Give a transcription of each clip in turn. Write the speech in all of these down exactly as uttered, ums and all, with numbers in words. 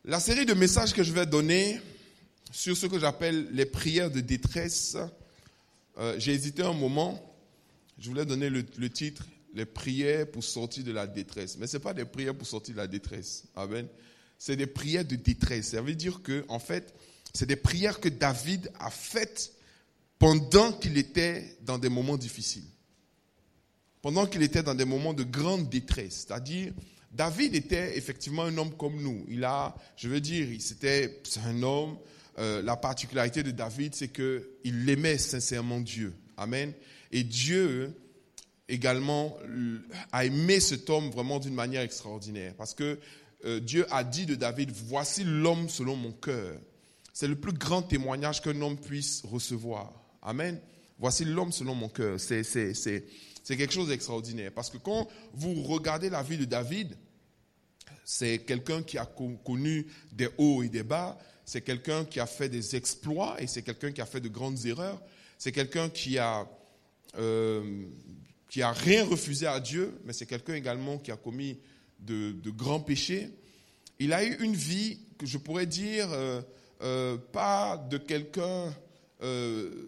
La série de messages que je vais donner sur ce que j'appelle les prières de détresse, euh, j'ai hésité un moment. Je voulais donner le, le titre, les prières pour sortir de la détresse. Mais ce n'est pas des prières pour sortir de la détresse. Amen. C'est des prières de détresse. Ça veut dire que, en fait, c'est des prières que David a faites pendant qu'il était dans des moments difficiles. Pendant qu'il était dans des moments de grande détresse. C'est-à-dire, David était effectivement un homme comme nous. Il a, je veux dire, c'était, c'est un homme. Euh, la particularité de David, c'est qu'il aimait sincèrement Dieu. Amen. Et Dieu également a aimé cet homme vraiment d'une manière extraordinaire. Parce que euh, Dieu a dit de David, voici l'homme selon mon cœur. C'est le plus grand témoignage qu'un homme puisse recevoir. Amen. Voici l'homme selon mon cœur. C'est, c'est, c'est, c'est quelque chose d'extraordinaire. Parce que quand vous regardez la vie de David, c'est quelqu'un qui a connu des hauts et des bas. C'est quelqu'un qui a fait des exploits et c'est quelqu'un qui a fait de grandes erreurs. C'est quelqu'un qui a, euh, qui a rien refusé à Dieu, mais c'est quelqu'un également qui a commis de, de grands péchés. Il a eu une vie que je pourrais dire, euh, euh, pas de quelqu'un euh,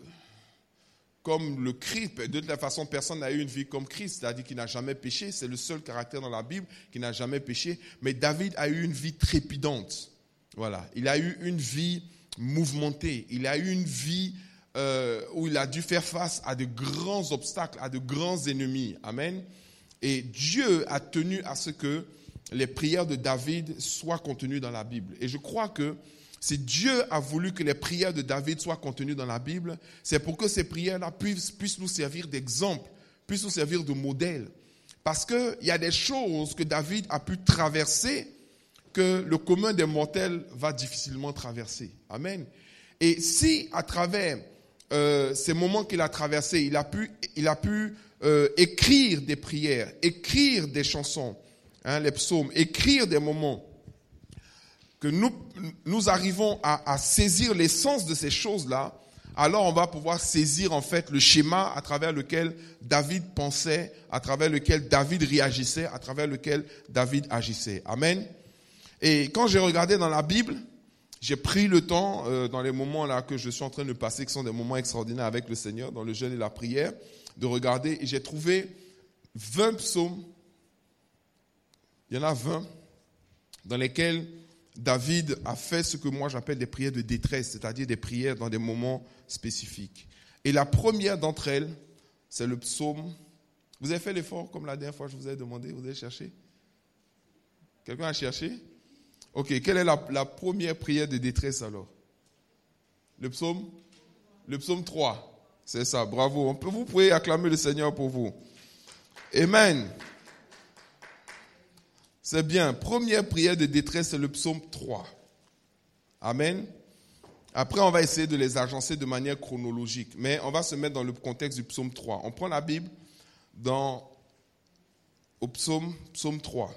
comme le Christ. De toute façon, personne n'a eu une vie comme Christ, c'est-à-dire qu'il n'a jamais péché. C'est le seul caractère dans la Bible qui n'a jamais péché. Mais David a eu une vie trépidante. Voilà, il a eu une vie mouvementée. Il a eu une vie euh, où il a dû faire face à de grands obstacles, à de grands ennemis. Amen. Et Dieu a tenu à ce que les prières de David soient contenues dans la Bible. Et je crois que si Dieu a voulu que les prières de David soient contenues dans la Bible, c'est pour que ces prières-là puissent, puissent nous servir d'exemple, puissent nous servir de modèle. Parce qu'il y a des choses que David a pu traverser que le commun des mortels va difficilement traverser. Amen. Et si, à travers euh, ces moments qu'il a traversés, il a pu, il a pu euh, écrire des prières, écrire des chansons, hein, les psaumes, écrire des moments, que nous, nous arrivons à, à saisir l'essence de ces choses-là, alors on va pouvoir saisir en fait le schéma à travers lequel David pensait, à travers lequel David réagissait, à travers lequel David agissait. Amen. Et quand j'ai regardé dans la Bible, j'ai pris le temps, euh, dans les moments là que je suis en train de passer, qui sont des moments extraordinaires avec le Seigneur, dans le jeûne et la prière, de regarder, et j'ai trouvé vingt psaumes, il y en a vingt, dans lesquels David a fait ce que moi j'appelle des prières de détresse, c'est-à-dire des prières dans des moments spécifiques. Et la première d'entre elles, c'est le psaume. Vous avez fait l'effort comme la dernière fois je vous ai demandé, vous avez cherché? Quelqu'un a cherché? Ok, quelle est la, la première prière de détresse alors? Le psaume? Le psaume trois. C'est ça, bravo. On peut, vous pouvez acclamer le Seigneur pour vous. Amen. C'est bien. Première prière de détresse, c'est le psaume trois. Amen. Après, on va essayer de les agencer de manière chronologique. Mais on va se mettre dans le contexte du psaume trois. On prend la Bible dans, au psaume, psaume trois.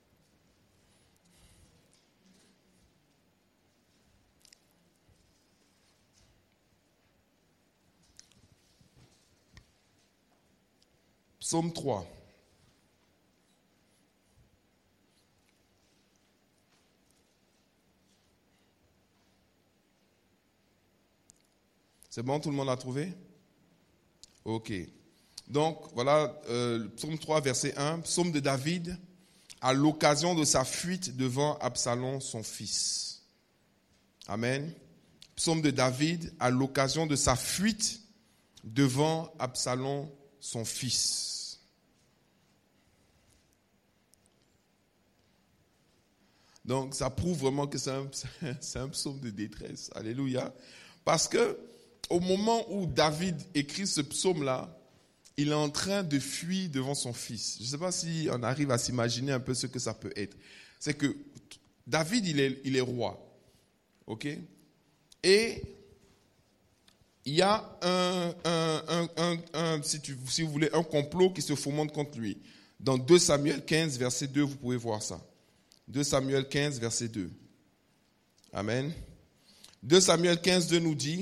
Psaume trois. C'est bon, tout le monde a trouvé? Ok. Donc, voilà, euh, psaume trois, verset un. Psaume de David, à l'occasion de sa fuite devant Absalom, son fils. Amen. Psaume de David, à l'occasion de sa fuite devant Absalom, son fils. Donc, ça prouve vraiment que c'est un, c'est un psaume de détresse. Alléluia. Parce que, au moment où David écrit ce psaume-là, il est en train de fuir devant son fils. Je ne sais pas si on arrive à s'imaginer un peu ce que ça peut être. C'est que David, il est, il est roi. OK? Et il y a un, un, un, un, un si, tu, si vous voulez, un complot qui se fomente contre lui. Dans deux Samuel quinze, verset deux, vous pouvez voir ça. deux Samuel quinze, verset deux. Amen. deux Samuel quinze, deux nous dit: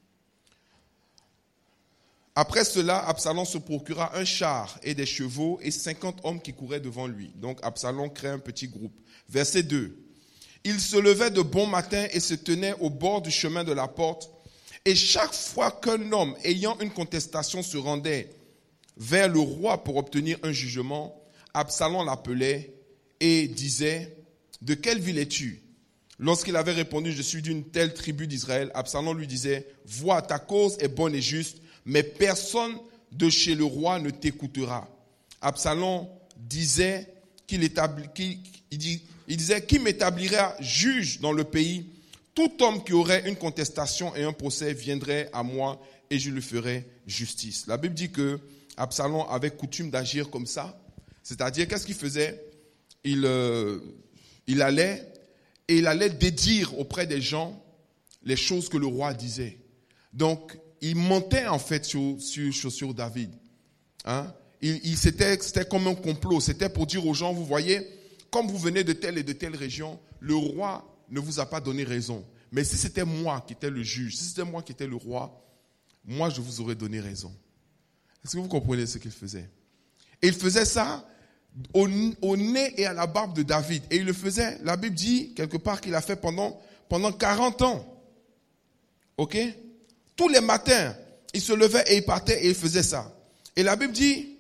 après cela, Absalom se procura un char et des chevaux et cinquante hommes qui couraient devant lui. Donc Absalom crée un petit groupe. Verset deux. Il se levait de bon matin et se tenait au bord du chemin de la porte. Et chaque fois qu'un homme ayant une contestation se rendait vers le roi pour obtenir un jugement, Absalom l'appelait et disait « De quelle ville es-tu » Lorsqu'il avait répondu « Je suis d'une telle tribu d'Israël », Absalom lui disait « Vois, ta cause est bonne et juste, mais personne de chez le roi ne t'écoutera. » Absalom disait qu'il établit, qu'il, il, dit, il disait « Qui m'établira juge dans le pays ? Tout homme qui aurait une contestation et un procès viendrait à moi et je lui ferai justice. » La Bible dit que Absalom avait coutume d'agir comme ça. C'est-à-dire, qu'est-ce qu'il faisait ? Il, euh, il allait et il allait dédire auprès des gens les choses que le roi disait. Donc, il mentait en fait sur, sur, sur David. Hein? Il, il, c'était, c'était comme un complot. C'était pour dire aux gens, vous voyez, comme vous venez de telle et de telle région, le roi ne vous a pas donné raison. Mais si c'était moi qui étais le juge, si c'était moi qui étais le roi, moi je vous aurais donné raison. Est-ce que vous comprenez ce qu'il faisait ? Et il faisait ça au, au nez et à la barbe de David. Et il le faisait, la Bible dit quelque part qu'il a fait pendant, pendant quarante ans. Ok ? Tous les matins, il se levait et il partait et il faisait ça. Et la Bible dit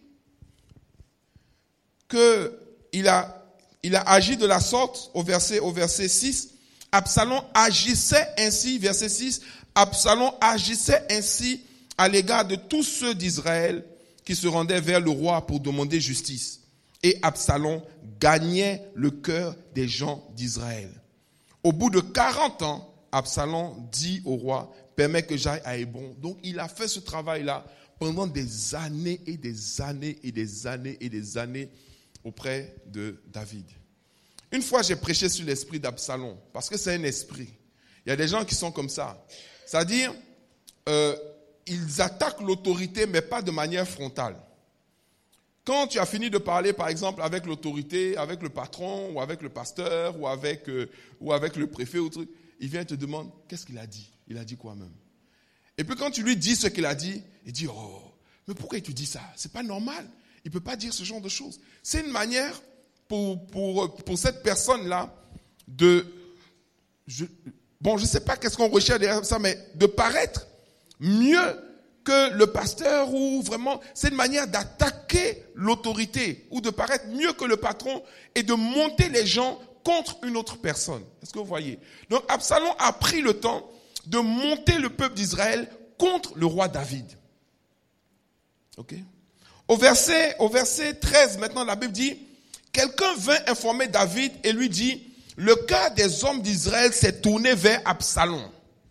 qu'il a, il a agi de la sorte au verset, au verset six. Absalom agissait ainsi, verset six, Absalom agissait ainsi à l'égard de tous ceux d'Israël qui se rendaient vers le roi pour demander justice. Et Absalom gagnait le cœur des gens d'Israël. Au bout de quarante ans, Absalom dit au roi, permets que j'aille à Hébron. Donc il a fait ce travail-là pendant des années et des années et des années et des années auprès de David. Une fois, j'ai prêché sur l'esprit d'Absalom, parce que c'est un esprit. Il y a des gens qui sont comme ça. C'est-à-dire, euh, ils attaquent l'autorité, mais pas de manière frontale. Quand tu as fini de parler, par exemple, avec l'autorité, avec le patron, ou avec le pasteur, ou avec, euh, ou avec le préfet, ou truc, il vient et te demande, qu'est-ce qu'il a dit ? Il a dit quoi même ? Et puis quand tu lui dis ce qu'il a dit, il dit, oh, mais pourquoi tu dis ça ? C'est pas normal. Il ne peut pas dire ce genre de choses. C'est une manière pour, pour, pour cette personne-là de, je, bon, je ne sais pas qu'est-ce qu'on recherche derrière ça, mais de paraître mieux que le pasteur, ou vraiment, c'est une manière d'attaquer l'autorité, ou de paraître mieux que le patron, et de monter les gens contre une autre personne. Est-ce que vous voyez ? Donc Absalom a pris le temps de monter le peuple d'Israël contre le roi David. Ok ? Au verset, au verset treize, maintenant, la Bible dit, quelqu'un vint informer David et lui dit, le cœur des hommes d'Israël s'est tourné vers Absalom.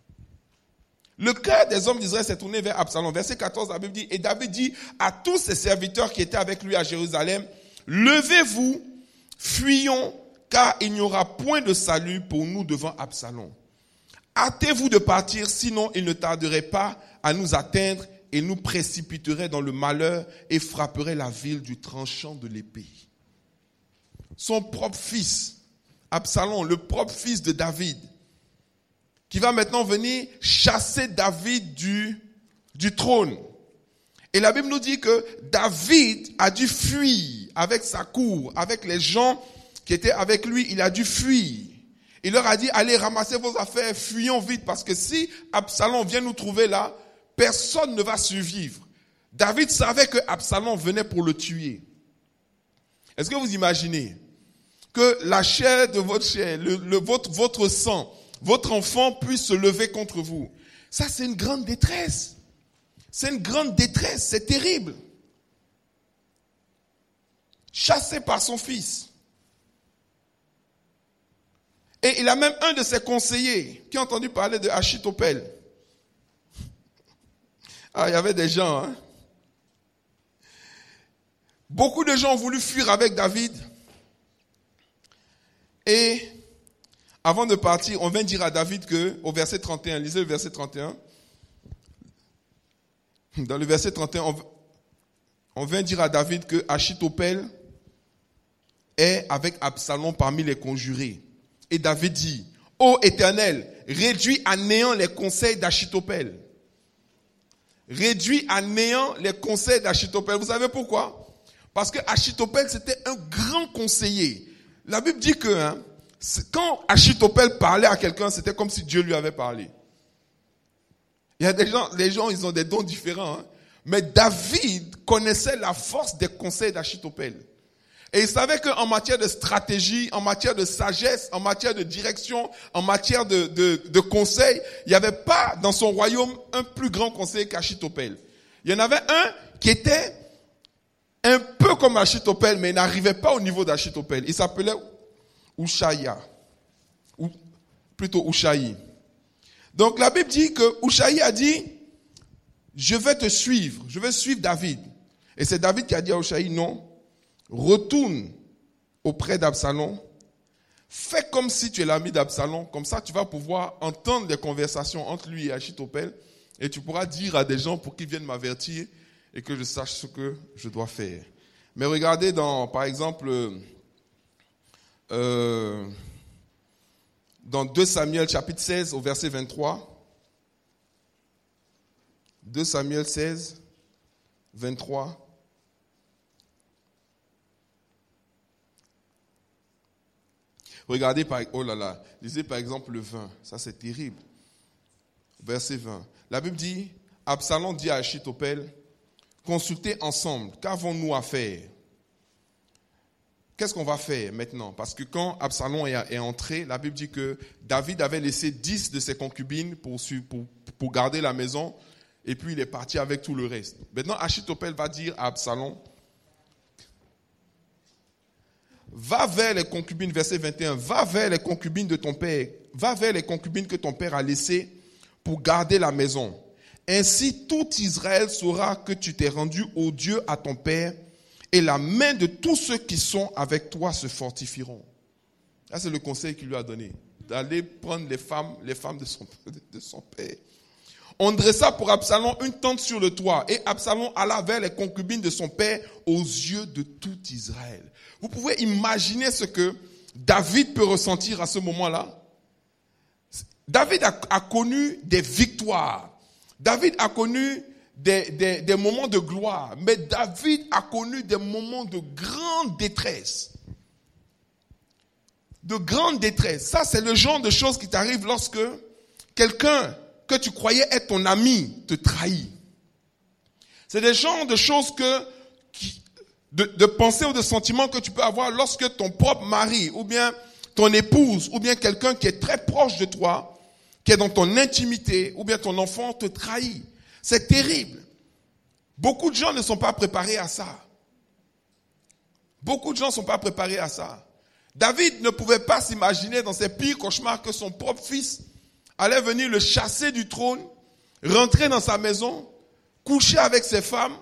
Le cœur des hommes d'Israël s'est tourné vers Absalom. Verset quatorze, la Bible dit, et David dit à tous ses serviteurs qui étaient avec lui à Jérusalem, levez-vous, fuyons, car il n'y aura point de salut pour nous devant Absalom. Hâtez-vous de partir, sinon il ne tarderait pas à nous atteindre et nous précipiterait dans le malheur et frapperait la ville du tranchant de l'épée. Son propre fils, Absalom, le propre fils de David, qui va maintenant venir chasser David du, du trône. Et la Bible nous dit que David a dû fuir avec sa cour, avec les gens qui étaient avec lui, il a dû fuir. Il leur a dit, allez ramasser vos affaires, fuyons vite, parce que si Absalom vient nous trouver là, personne ne va survivre. David savait que Absalom venait pour le tuer. Est-ce que vous imaginez que la chair de votre chair, le, le, votre, votre sang, votre enfant puisse se lever contre vous? Ça, c'est une grande détresse. C'est une grande détresse, c'est terrible. Chassé par son fils. Et il a même un de ses conseillers qui a entendu parler de Achitophel. Ah, il y avait des gens, hein. Beaucoup de gens ont voulu fuir avec David. Et avant de partir, on vient dire à David que, au verset trente et un, lisez le verset trente et un. Dans le verset trente et un, on vient dire à David que Achitophel est avec Absalom parmi les conjurés. Et David dit, ô Éternel, réduis à néant les conseils d'Achitophel. Réduis à néant les conseils d'Achitophel. Vous savez pourquoi? Parce que Achitophel, c'était un grand conseiller. La Bible dit que hein, quand Achitophel parlait à quelqu'un, c'était comme si Dieu lui avait parlé. Il y a des gens, les gens, ils ont des dons différents. Hein? Mais David connaissait la force des conseils d'Achitophel. Et il savait qu'en matière de stratégie, en matière de sagesse, en matière de direction, en matière de, de, de conseil, il n'y avait pas dans son royaume un plus grand conseiller qu'Achitophel. Il y en avait un qui était un peu comme Achitophel, mais il n'arrivait pas au niveau d'Achitophel. Il s'appelait Ushaïa, ou plutôt Ushaï. Donc la Bible dit que Ushaï a dit, je vais te suivre, je vais suivre David. Et c'est David qui a dit à Ushaï, non, retourne auprès d'Absalom, fais comme si tu es l'ami d'Absalom, comme ça tu vas pouvoir entendre des conversations entre lui et Achitophel, et tu pourras dire à des gens pour qu'ils viennent m'avertir et que je sache ce que je dois faire. Mais regardez dans, par exemple, euh, dans deux Samuel chapitre seize au verset vingt-trois. deux Samuel seize, vingt-trois. Regardez, par, oh là là, lisez par exemple le vingt, ça c'est terrible. Verset vingt. La Bible dit, Absalom dit à Achitophel, consultez ensemble, qu'avons-nous à faire? Qu'est-ce qu'on va faire maintenant? Parce que quand Absalom est entré, la Bible dit que David avait laissé dix de ses concubines pour, pour, pour garder la maison, et puis il est parti avec tout le reste. Maintenant, Achitophel va dire à Absalom, va vers les concubines, verset vingt et un, va vers les concubines de ton père, va vers les concubines que ton père a laissées pour garder la maison. Ainsi, tout Israël saura que tu t'es rendu au Dieu à ton père, et la main de tous ceux qui sont avec toi se fortifieront. Ça, c'est le conseil qu'il lui a donné, d'aller prendre les femmes, les femmes de son, de son père. On dressa pour Absalom une tente sur le toit, et Absalom alla vers les concubines de son père aux yeux de tout Israël. Vous pouvez imaginer ce que David peut ressentir à ce moment-là. David a, a connu des victoires. David a connu des, des, des moments de gloire. Mais David a connu des moments de grande détresse. De grande détresse. Ça, c'est le genre de choses qui t'arrivent lorsque quelqu'un que tu croyais être ton ami te trahit. C'est des genres de choses que, qui, de, de pensées ou de sentiments que tu peux avoir lorsque ton propre mari, ou bien ton épouse, ou bien quelqu'un qui est très proche de toi, qui est dans ton intimité, ou bien ton enfant te trahit. C'est terrible. Beaucoup de gens ne sont pas préparés à ça. Beaucoup de gens ne sont pas préparés à ça. David ne pouvait pas s'imaginer dans ses pires cauchemars que son propre fils allait venir le chasser du trône, rentrer dans sa maison, coucher avec ses femmes.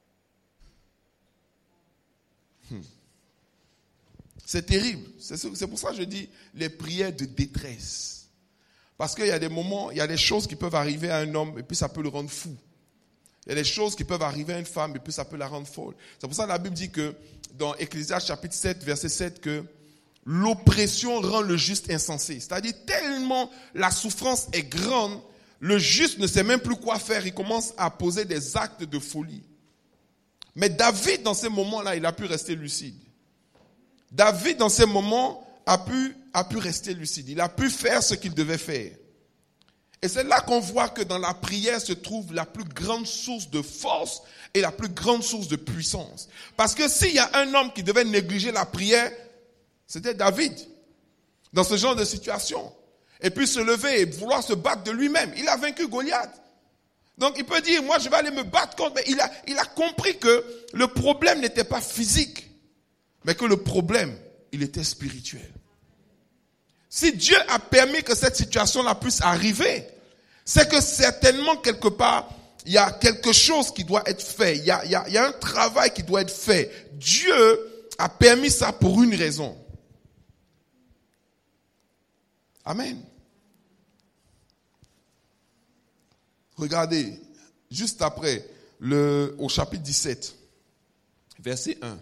Hmm. C'est terrible. C'est pour ça que je dis les prières de détresse. Parce qu'il y a des moments, il y a des choses qui peuvent arriver à un homme et puis ça peut le rendre fou. Il y a des choses qui peuvent arriver à une femme et puis ça peut la rendre folle. C'est pour ça que la Bible dit que dans Ecclésiaste chapitre sept, verset sept, que l'oppression rend le juste insensé. C'est-à-dire tellement la souffrance est grande, le juste ne sait même plus quoi faire. Il commence à poser des actes de folie. Mais David, dans ces moments-là, il a pu rester lucide. David, dans ces moments, a pu, a pu rester lucide. Il a pu faire ce qu'il devait faire. Et c'est là qu'on voit que dans la prière se trouve la plus grande source de force et la plus grande source de puissance. Parce que s'il y a un homme qui devait négliger la prière, c'était David. Dans ce genre de situation. Et puis se lever et vouloir se battre de lui-même. Il a vaincu Goliath. Donc il peut dire, moi je vais aller me battre contre... Mais il a, il a compris que le problème n'était pas physique. Mais que le problème, il était spirituel. Si Dieu a permis que cette situation-là puisse arriver, c'est que certainement quelque part, il y a quelque chose qui doit être fait. Il y a, il y a, il y a un travail qui doit être fait. Dieu a permis ça pour une raison. Amen. Regardez, juste après, le, au chapitre dix-sept, verset un.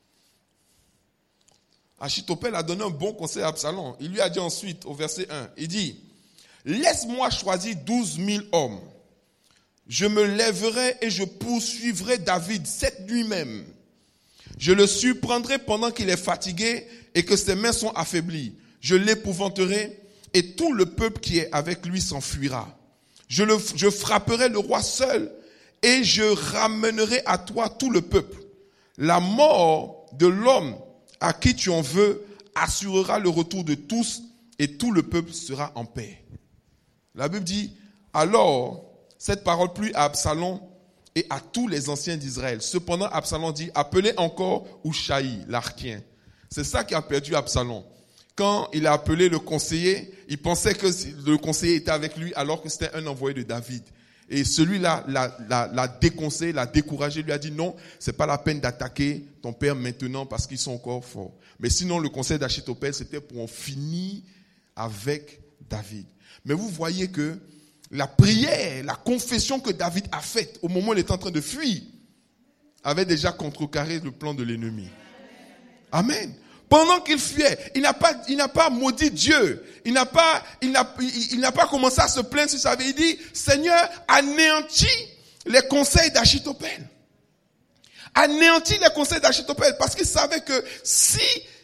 Achitophel a donné un bon conseil à Absalom. Il lui a dit ensuite, au verset un, il dit, « Laisse-moi choisir douze mille hommes. Je me lèverai et je poursuivrai David cette nuit même. Je le surprendrai pendant qu'il est fatigué et que ses mains sont affaiblies. je l'épouvanterai et tout le peuple qui est avec lui s'enfuira. Je, le, je frapperai le roi seul et je ramènerai à toi tout le peuple. La mort de l'homme à qui tu en veux assurera le retour de tous et tout le peuple sera en paix. La Bible dit, alors cette parole plut à Absalom et à tous les anciens d'Israël. Cependant, Absalom dit, appelez encore Hushaï, l'Archien. C'est ça qui a perdu Absalom. Quand il a appelé le conseiller, il pensait que le conseiller était avec lui alors que c'était un envoyé de David. Et celui-là l'a, l'a, l'a déconseillé, l'a découragé, lui a dit non, c'est pas la peine d'attaquer ton père maintenant parce qu'ils sont encore forts. Mais sinon, le conseil d'Achitophel, c'était pour en finir avec David. Mais vous voyez que la prière, la confession que David a faite au moment où il était en train de fuir, avait déjà contrecarré le plan de l'ennemi. Amen. Pendant qu'il fuyait, il n'a pas, il n'a pas maudit Dieu. Il n'a pas, il n'a, il, il n'a pas commencé à se plaindre si ça avait dit, Seigneur, anéantis les conseils d'Achitophel. Anéantis les conseils d'Achitophel parce qu'il savait que si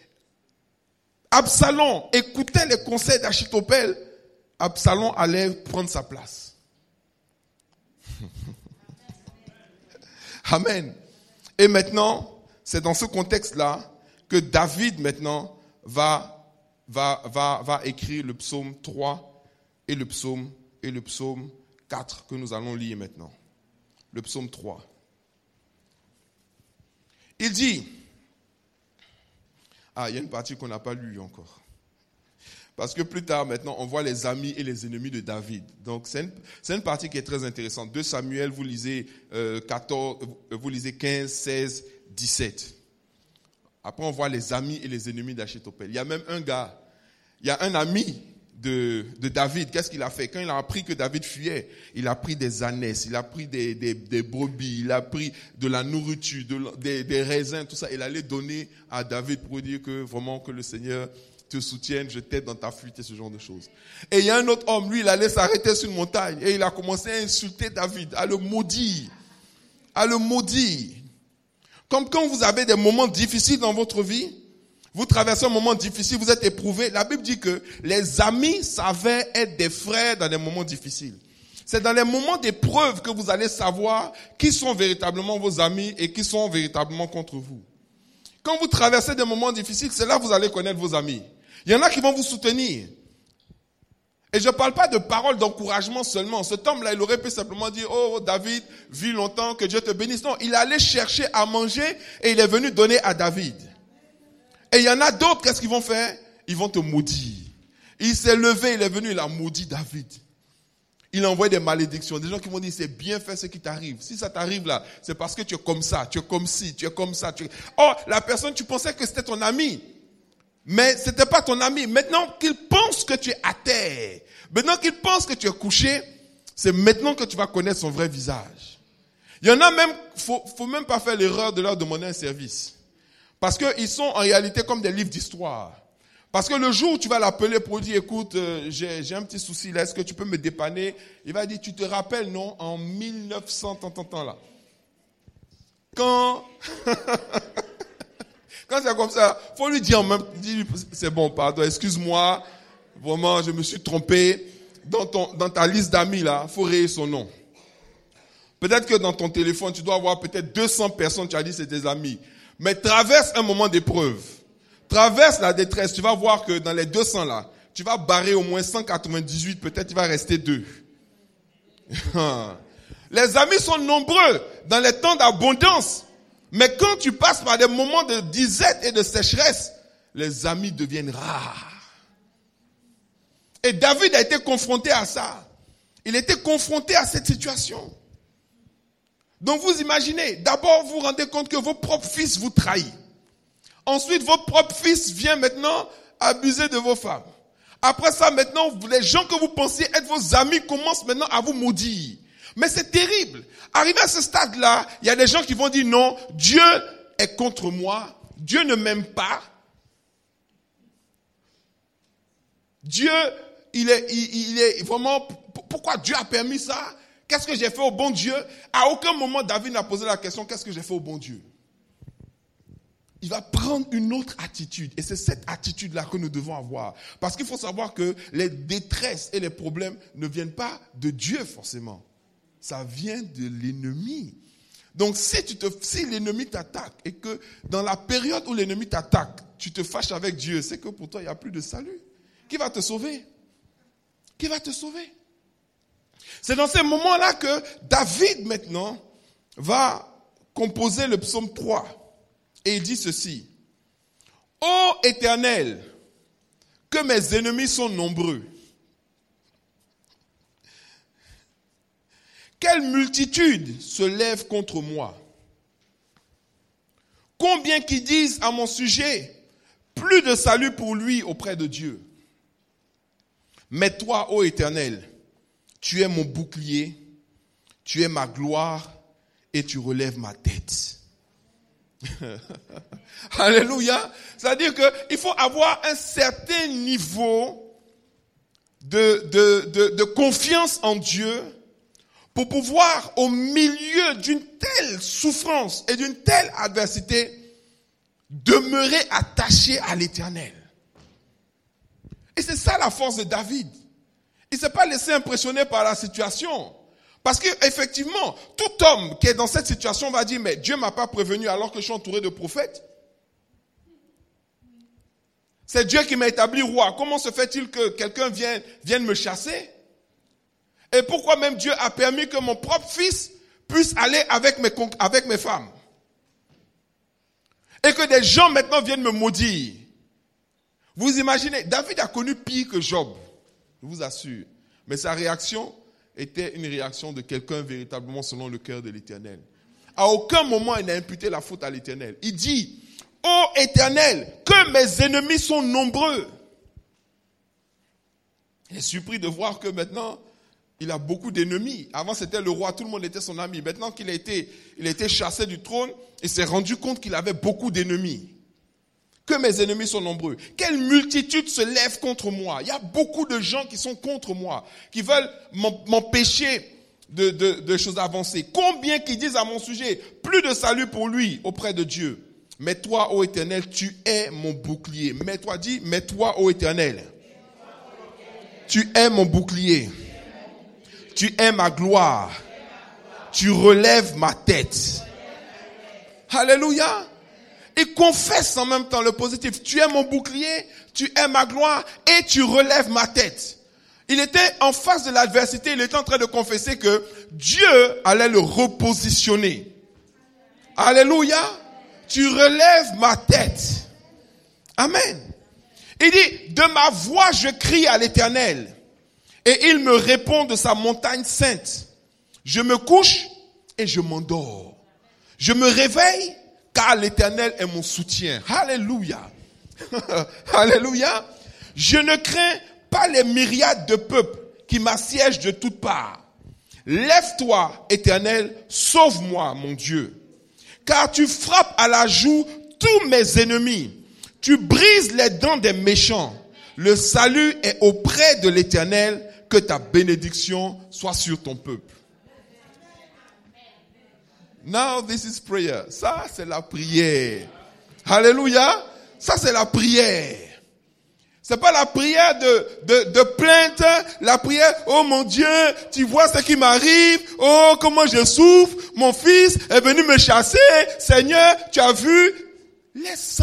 Absalom écoutait les conseils d'Achitophel, Absalom allait prendre sa place. Amen. Et maintenant, c'est dans ce contexte-là que David maintenant va, va, va, va écrire le psaume trois et le psaume, et le psaume quatre que nous allons lire maintenant. Le psaume trois. Il dit, ah, il y a une partie qu'on n'a pas lue encore. Parce que plus tard, maintenant, on voit les amis et les ennemis de David. Donc, c'est une, c'est une partie qui est très intéressante. deux Samuel, vous lisez, euh, quatorze, vous lisez quinze, seize, dix-sept. Après, on voit les amis et les ennemis d'Achitophel. Il y a même un gars, il y a un ami de, de David. Qu'est-ce qu'il a fait? Quand il a appris que David fuyait, il a pris des ânesses, il a pris des, des, des brebis, il a pris de la nourriture, de, des, des raisins, tout ça. Il allait donner à David pour dire que vraiment que le Seigneur te soutienne, je t'aide dans ta fuite et ce genre de choses. Et il y a un autre homme, lui, il allait s'arrêter sur une montagne et il a commencé à insulter David, à le maudire, à le maudire. Comme quand vous avez des moments difficiles dans votre vie, vous traversez un moment difficile, vous êtes éprouvé. La Bible dit que les amis savaient être des frères dans des moments difficiles. C'est dans les moments d'épreuve que vous allez savoir qui sont véritablement vos amis et qui sont véritablement contre vous. Quand vous traversez des moments difficiles, c'est là que vous allez connaître vos amis. Il y en a qui vont vous soutenir. Et je ne parle pas de paroles d'encouragement seulement. Cet homme-là, il aurait pu simplement dire, oh David, vis longtemps, que Dieu te bénisse. Non, il allait chercher à manger et il est venu donner à David. Et il y en a d'autres, qu'est-ce qu'ils vont faire? Ils vont te maudire. Il s'est levé, il est venu, il a maudit David. Il a envoyé des malédictions. Des gens qui vont dire, c'est bien fait ce qui t'arrive. Si ça t'arrive là, c'est parce que tu es comme ça, tu es comme ci, tu es comme ça. Tu es... Oh, la personne, tu pensais que c'était ton ami. Mais c'était pas ton ami. Maintenant qu'il pense que tu es à terre, maintenant qu'il pense que tu es couché, c'est maintenant que tu vas connaître son vrai visage. Il y en a même, faut, faut même pas faire l'erreur de leur demander un service. Parce qu'ils sont en réalité comme des livres d'histoire. Parce que le jour où tu vas l'appeler pour dire, écoute, euh, j'ai, j'ai un petit souci là, est-ce que tu peux me dépanner? Il va dire, tu te rappelles, non, en mille neuf cents, tant, tant, tant là. Quand, quand c'est comme ça, faut lui dire en même, dis, c'est bon, pardon, excuse-moi, vraiment, je me suis trompé. Dans ton, dans ta liste d'amis là, faut rayer son nom. Peut-être que dans ton téléphone, tu dois avoir peut-être deux cents personnes, tu as dit c'est tes amis. Mais traverse un moment d'épreuve. Traverse la détresse, tu vas voir que dans les deux cents là, tu vas barrer au moins cent quatre-vingt-dix-huit, peut-être il va rester deux. Les amis sont nombreux dans les temps d'abondance. Mais quand tu passes par des moments de disette et de sécheresse, les amis deviennent rares. Et David a été confronté à ça. Il était confronté à cette situation. Donc vous imaginez, d'abord vous vous rendez compte que vos propres fils vous trahissent. Ensuite, vos propres fils viennent maintenant abuser de vos femmes. Après ça, maintenant, les gens que vous pensiez être vos amis commencent maintenant à vous maudire. Mais c'est terrible. Arrivé à ce stade-là, il y a des gens qui vont dire non, Dieu est contre moi, Dieu ne m'aime pas. Dieu, il est, il, il est vraiment, pourquoi Dieu a permis ça? Qu'est-ce que j'ai fait au bon Dieu? À aucun moment, David n'a posé la question, qu'est-ce que j'ai fait au bon Dieu? il va prendre une autre attitude. Et c'est cette attitude-là que nous devons avoir. Parce qu'il faut savoir que les détresses et les problèmes ne viennent pas de Dieu forcément. Ça vient de l'ennemi. Donc si, tu te, si l'ennemi t'attaque et que dans la période où l'ennemi t'attaque, tu te fâches avec Dieu, c'est que pour toi, il n'y a plus de salut. Qui va te sauver? Qui va te sauver? C'est dans ces moments-là que David maintenant va composer le psaume trois. Et il dit ceci: Ô Éternel, que mes ennemis sont nombreux. Quelle multitude se lève contre moi. Combien qui disent à mon sujet, plus de salut pour lui auprès de Dieu. Mais toi, ô Éternel, tu es mon bouclier, tu es ma gloire et tu relèves ma tête. Alléluia. C'est-à-dire qu'il faut avoir un certain niveau de, de, de, de confiance en Dieu pour pouvoir, au milieu d'une telle souffrance et d'une telle adversité, demeurer attaché à l'Éternel. Et c'est ça la force de David. Il ne s'est pas laissé impressionner par la situation. Parce qu'effectivement, tout homme qui est dans cette situation va dire, mais Dieu ne m'a pas prévenu alors que je suis entouré de prophètes. C'est Dieu qui m'a établi roi. Comment se fait-il que quelqu'un vienne, vienne me chasser? Et pourquoi même Dieu a permis que mon propre fils puisse aller avec mes, avec mes femmes? Et que des gens maintenant viennent me maudire. Vous imaginez, David a connu pire que Job, je vous assure. Mais sa réaction était une réaction de quelqu'un véritablement selon le cœur de l'Éternel. À aucun moment il n'a imputé la faute à l'Éternel. Il dit, ô Éternel, que mes ennemis sont nombreux. Il est surpris de voir que maintenant, il a beaucoup d'ennemis. Avant, c'était le roi, tout le monde était son ami. Maintenant qu'il a été, il a été chassé du trône, il s'est rendu compte qu'il avait beaucoup d'ennemis. Que mes ennemis sont nombreux. Quelle multitude se lève contre moi. Il y a beaucoup de gens qui sont contre moi, qui veulent m'empêcher de, de, de choses avancées. Combien qui disent à mon sujet, plus de salut pour lui auprès de Dieu. Mais toi, ô Éternel, tu es mon bouclier. Mais toi, dis, mais toi, ô Éternel, tu es mon bouclier. Tu es ma gloire. Tu relèves ma tête. Alléluia. Il confesse en même temps le positif. Tu es mon bouclier, tu es ma gloire et tu relèves ma tête. Il était en face de l'adversité, il était en train de confesser que Dieu allait le repositionner. Alléluia. Tu relèves ma tête. Amen. Il dit, de ma voix je crie à l'Éternel et il me répond de sa montagne sainte. Je me couche et je m'endors. Je me réveille car l'Éternel est mon soutien. Alléluia. Alléluia. Je ne crains pas les myriades de peuples qui m'assiègent de toutes parts. Lève-toi, Éternel, sauve-moi, mon Dieu. Car tu frappes à la joue tous mes ennemis. Tu brises les dents des méchants. Le salut est auprès de l'Éternel. Que ta bénédiction soit sur ton peuple. Now this is prayer. Ça, c'est la prière. Alléluia. Ça, c'est la prière. C'est pas la prière de, de, de plainte. La prière, oh mon Dieu, tu vois ce qui m'arrive. Oh, comment je souffre. Mon fils est venu me chasser. Seigneur, tu as vu. Laisse ça.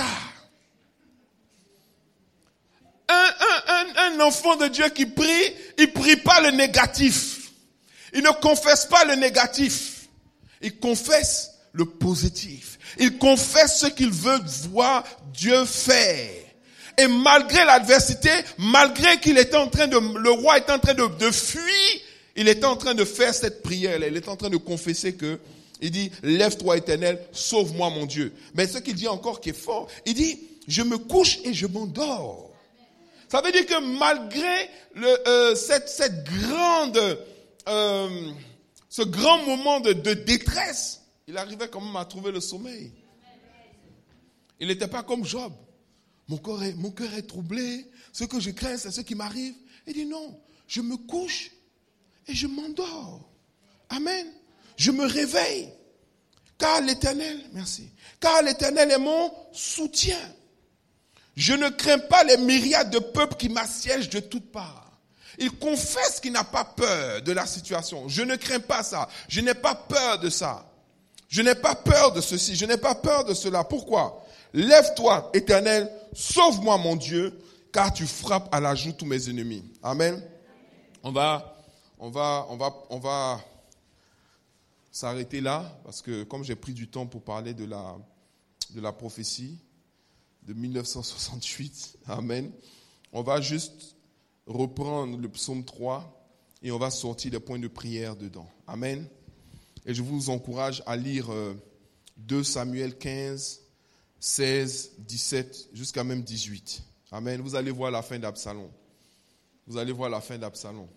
Un, un, un, un enfant de Dieu qui prie, il prie pas le négatif. Il ne confesse pas le négatif. Il confesse le positif. Il confesse ce qu'il veut voir Dieu faire. Et malgré l'adversité, malgré qu'il était en train de, le roi était en train de, de fuir, il était en train de faire cette prière. Il était en train de confesser que, il dit, lève-toi Éternel, sauve-moi mon Dieu. Mais ce qu'il dit encore qui est fort, il dit, je me couche et je m'endors. Ça veut dire que malgré le, euh, cette, cette grande, euh, ce grand moment de, de détresse, il arrivait quand même à trouver le sommeil. Il n'était pas comme Job. Mon cœur est, mon cœur est troublé. Ce que je crains, c'est ce qui m'arrive. Il dit non, je me couche et je m'endors. Amen. Je me réveille. Car l'Éternel, merci. Car l'Éternel est mon soutien. Je ne crains pas les myriades de peuples qui m'assiègent de toutes parts. Il confesse qu'il n'a pas peur de la situation. Je ne crains pas ça. Je n'ai pas peur de ça. Je n'ai pas peur de ceci. Je n'ai pas peur de cela. Pourquoi? Lève-toi, Éternel, sauve-moi, mon Dieu, car tu frappes à la joue tous mes ennemis. Amen. On va, on va, on va, on va s'arrêter là, parce que comme j'ai pris du temps pour parler de la, de la prophétie de mille neuf cent soixante-huit, amen, on va juste reprendre le psaume trois et on va sortir les points de prière dedans. Amen. Et je vous encourage à lire deux Samuel quinze, seize, dix-sept, jusqu'à même dix-huit. Amen. Vous allez voir la fin d'Absalom. Vous allez voir la fin d'Absalom.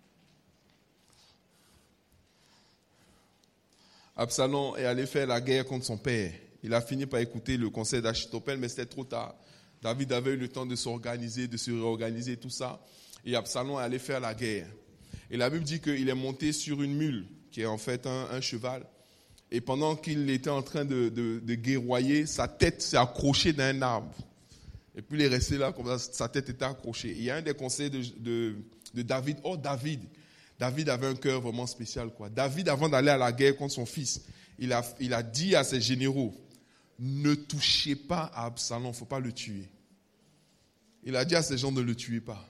Absalom est allé faire la guerre contre son père. Il a fini par écouter le conseil d'Achitophel, mais c'était trop tard. David avait eu le temps de s'organiser, de se réorganiser, tout ça. Et Absalom est allé faire la guerre. Et la Bible dit qu'il est monté sur une mule, qui est en fait un, un cheval. Et pendant qu'il était en train de, de, de guerroyer, sa tête s'est accrochée dans un arbre. Et puis il est resté là, comme ça, sa tête était accrochée. Et il y a un des conseils de, de, de David. Oh, David David avait un cœur vraiment spécial, quoi. David, avant d'aller à la guerre contre son fils, il a, il a dit à ses généraux, ne touchez pas à Absalom, il ne faut pas le tuer. Il a dit à ces gens de ne le tuer pas.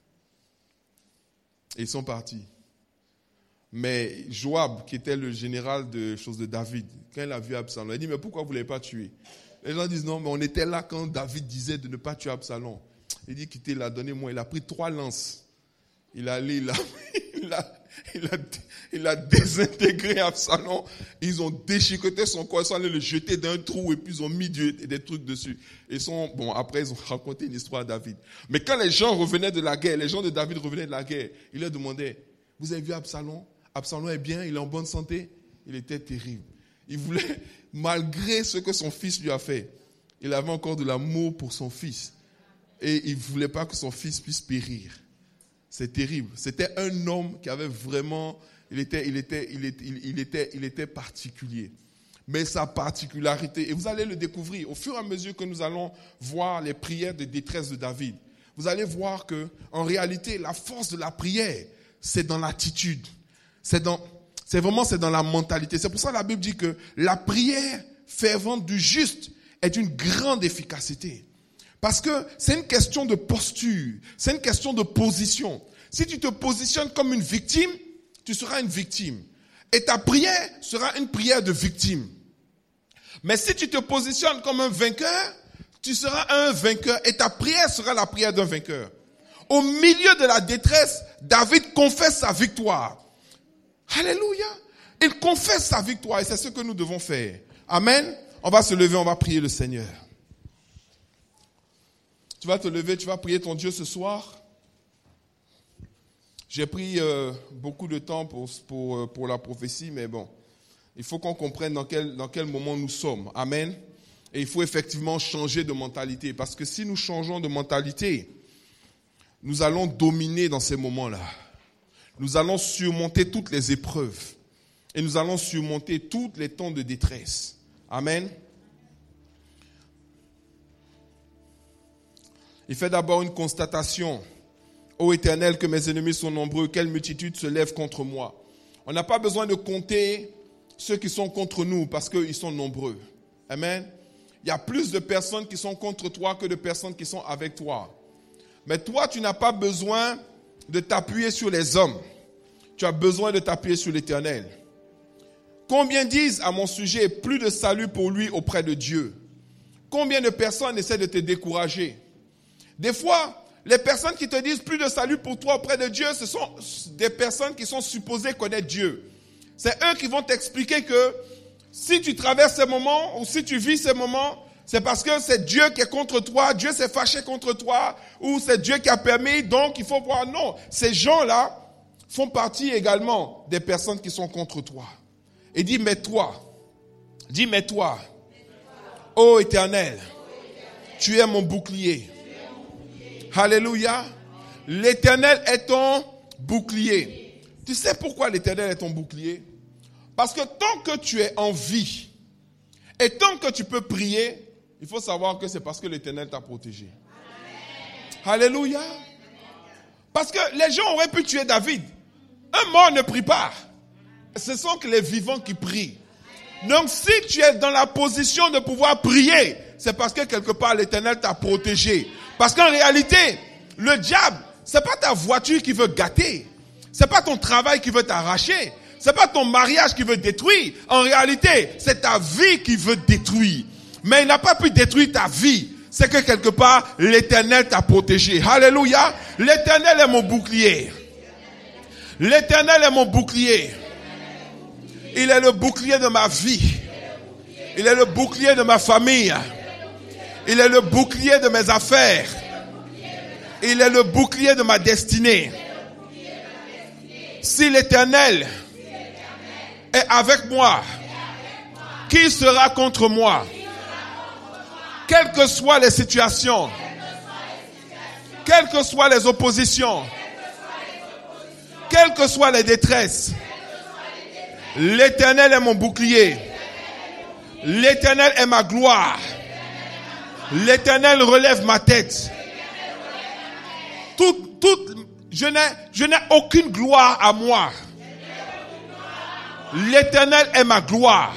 Et ils sont partis. Mais Joab, qui était le général de choses de David, quand il a vu Absalom, il a dit, mais pourquoi vous ne l'avez pas tué? Les gens disent, non, mais on était là quand David disait de ne pas tuer Absalom. Il dit, quittez là, donnez-moi. Il a pris trois lances. Il est allé, il a, il a, il a, il a désintégré Absalom. Ils ont déchiqueté son corps, ils sont allés le jeter dans un trou et puis ils ont mis du, des trucs dessus. Ils sont, bon, après ils ont raconté une histoire à David. Mais quand les gens revenaient de la guerre, les gens de David revenaient de la guerre, ils leur demandaient, vous avez vu Absalom? Absalom est bien, il est en bonne santé? Il était terrible. Il voulait, malgré ce que son fils lui a fait, il avait encore de l'amour pour son fils. Et il ne voulait pas que son fils puisse périr. C'est terrible. C'était un homme qui avait vraiment, il était, il était, il était, il était, il était particulier. Mais sa particularité, et vous allez le découvrir au fur et à mesure que nous allons voir les prières de détresse de David. Vous allez voir que, en réalité, la force de la prière, c'est dans l'attitude. C'est dans, c'est vraiment, c'est dans la mentalité. C'est pour ça que la Bible dit que la prière fervente du juste est d'une grande efficacité. Parce que c'est une question de posture, c'est une question de position. Si tu te positionnes comme une victime, tu seras une victime. Et ta prière sera une prière de victime. Mais si tu te positionnes comme un vainqueur, tu seras un vainqueur et ta prière sera la prière d'un vainqueur. Au milieu de la détresse, David confesse sa victoire. Alléluia. Il confesse sa victoire et c'est ce que nous devons faire. Amen. On va se lever, on va prier le Seigneur. Tu vas te lever, tu vas prier ton Dieu ce soir. J'ai pris euh, beaucoup de temps pour, pour, pour la prophétie, mais bon, il faut qu'on comprenne dans quel, dans quel moment nous sommes. Amen. Et il faut effectivement changer de mentalité. Parce que si nous changeons de mentalité, nous allons dominer dans ces moments-là. Nous allons surmonter toutes les épreuves. Et nous allons surmonter tous les temps de détresse. Amen. Il fait d'abord une constatation. Ô Éternel, que mes ennemis sont nombreux, quelle multitude se lève contre moi. On n'a pas besoin de compter ceux qui sont contre nous parce qu'ils sont nombreux. Amen. Il y a plus de personnes qui sont contre toi que de personnes qui sont avec toi. Mais toi, tu n'as pas besoin de t'appuyer sur les hommes. Tu as besoin de t'appuyer sur l'Éternel. Combien disent à mon sujet, plus de salut pour lui auprès de Dieu? Combien de personnes essaient de te décourager? Des fois, les personnes qui te disent plus de salut pour toi auprès de Dieu, ce sont des personnes qui sont supposées connaître Dieu. C'est eux qui vont t'expliquer que si tu traverses ces moments ou si tu vis ces moments, c'est parce que c'est Dieu qui est contre toi, Dieu s'est fâché contre toi, ou c'est Dieu qui a permis, donc il faut voir. Non, ces gens-là font partie également des personnes qui sont contre toi. Et dis, mais toi, dis, mais toi, ô Éternel, tu es mon bouclier. Alléluia. L'Éternel est ton bouclier. Tu sais pourquoi l'Éternel est ton bouclier? Parce que tant que tu es en vie, Et tant que tu peux prier, il faut savoir que c'est parce que l'Éternel t'a protégé. Amen. Alléluia. Parce que les gens auraient pu tuer David. Un mort ne prie pas. Ce sont que les vivants qui prient. Donc si tu es dans la position de pouvoir prier, c'est parce que quelque part l'Éternel t'a protégé. Parce qu'en réalité, le diable, c'est pas ta voiture qui veut gâter. C'est pas ton travail qui veut t'arracher. C'est pas ton mariage qui veut détruire. En réalité, c'est ta vie qui veut détruire. Mais il n'a pas pu détruire ta vie. C'est que quelque part, l'Éternel t'a protégé. Alléluia. L'Éternel est mon bouclier. L'Éternel est mon bouclier. Il est le bouclier de ma vie. Il est le bouclier de ma famille. Il est le bouclier de mes affaires. Il est le bouclier de ma destinée. Si l'Éternel est avec moi, qui sera contre moi? Quelles que soient les situations, quelles que soient les oppositions, quelles que soient les détresses, l'Éternel est mon bouclier. L'Éternel est ma gloire. L'Éternel relève ma tête. Tout, tout, je n'ai, je n'ai aucune gloire à moi. L'Éternel est ma gloire.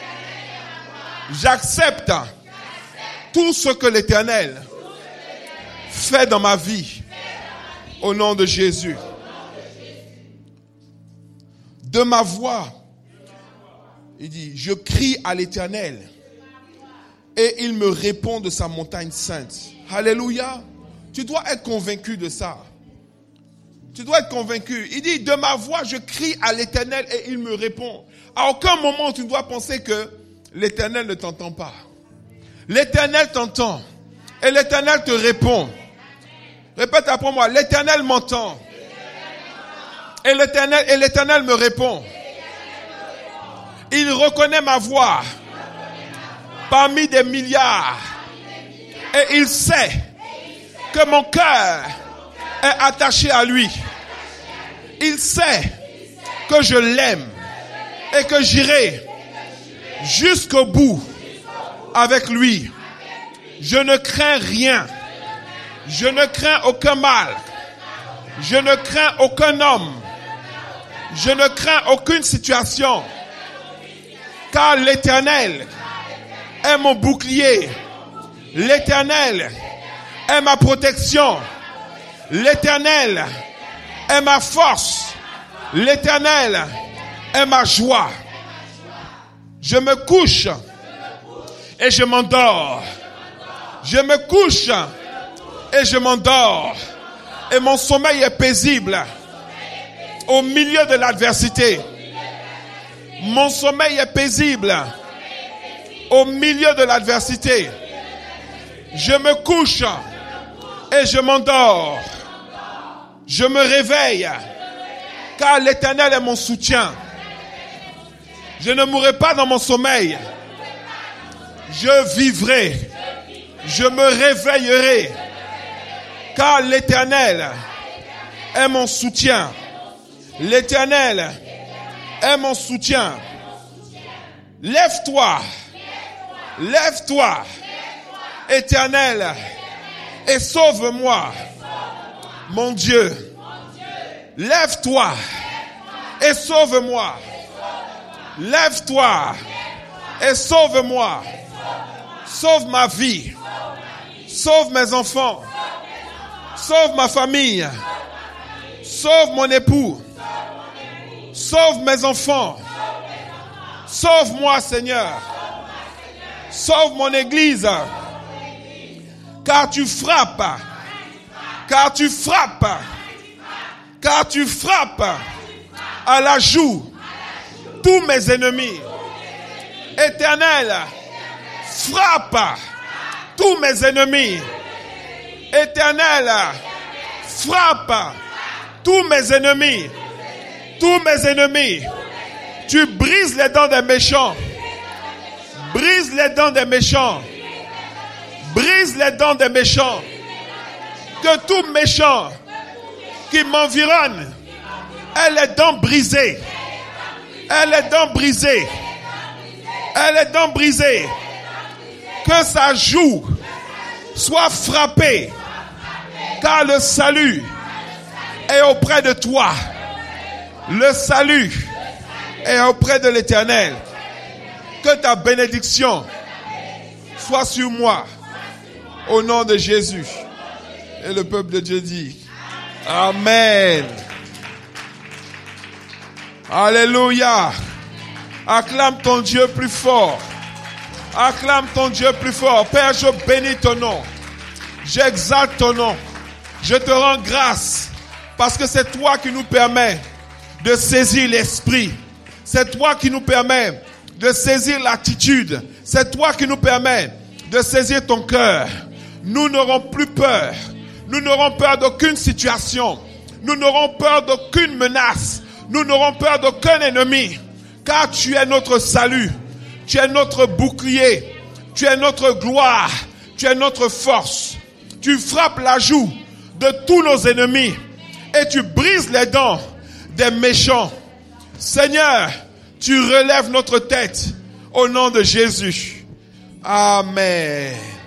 J'accepte tout ce que l'Éternel fait dans ma vie. Au nom de Jésus. De ma voix, il dit, je crie à l'Éternel et il me répond de sa montagne sainte. Alléluia. Tu dois être convaincu de ça. Tu dois être convaincu. Il dit, de ma voix, je crie à l'Éternel et il me répond. À aucun moment, tu ne dois penser que l'Éternel ne t'entend pas. L'Éternel t'entend et l'Éternel te répond. Répète après moi, l'Éternel m'entend et l'Éternel, et l'Éternel me répond. Il reconnaît ma voix parmi des milliards et il sait que mon cœur est attaché à lui. Il sait que je l'aime et que j'irai jusqu'au bout avec lui. Je ne crains rien. Je ne crains aucun mal. Je ne crains aucun homme. Je ne crains aucune situation. Car l'Éternel est mon bouclier. L'Éternel est ma protection. L'Éternel est ma force. L'Éternel est ma joie. Je me couche et je m'endors. Je me couche et je m'endors. Et mon sommeil est paisible au milieu de l'adversité. Mon sommeil est paisible au milieu de l'adversité. Je me couche et je m'endors. Je me réveille car l'Éternel est mon soutien. Je ne mourrai pas dans mon sommeil. Je vivrai. Je me réveillerai car l'Éternel est mon soutien. L'Éternel est mon soutien. Lève-toi. Lève-toi. Éternel. Et sauve-moi. Mon Dieu. Lève-toi. Et sauve-moi. Lève-toi. Et sauve-moi. Sauve ma vie. Sauve mes enfants. Sauve ma famille. Sauve mon époux. Sauve mes enfants. Sauve-moi, Seigneur. Sauve mon église. Car tu frappes. Car tu frappes. Car tu frappes à la joue tous mes ennemis. Éternel, frappe tous mes ennemis. Éternel, frappe tous mes ennemis. Tous mes ennemis. Tu brises les dents des méchants. Brise les dents des méchants. Brise les dents des méchants. Que tout méchant qui m'environne ait les dents brisées. Ait les dents brisées. et les dents brisées, que sa joue soit frappée, car le salut est auprès de toi. Le salut est auprès de l'Éternel. Que ta bénédiction soit sur moi. Au nom de Jésus. Et le peuple de Dieu dit Amen. Alléluia. Acclame ton Dieu plus fort. Acclame ton Dieu plus fort. Père, je bénis ton nom. J'exalte ton nom. Je te rends grâce parce que c'est toi qui nous permets de saisir l'esprit. C'est toi qui nous permets de saisir l'attitude. C'est toi qui nous permets de saisir ton cœur. Nous n'aurons plus peur. Nous n'aurons peur d'aucune situation. Nous n'aurons peur d'aucune menace. Nous n'aurons peur d'aucun ennemi. Car tu es notre salut. Tu es notre bouclier. Tu es notre gloire. Tu es notre force. Tu frappes la joue de tous nos ennemis. Et tu brises les dents des méchants. Seigneur, tu relèves notre tête au nom de Jésus. Amen.